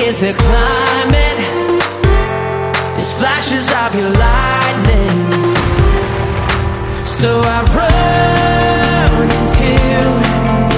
is the climate. There's flashes of your lightning. So I run into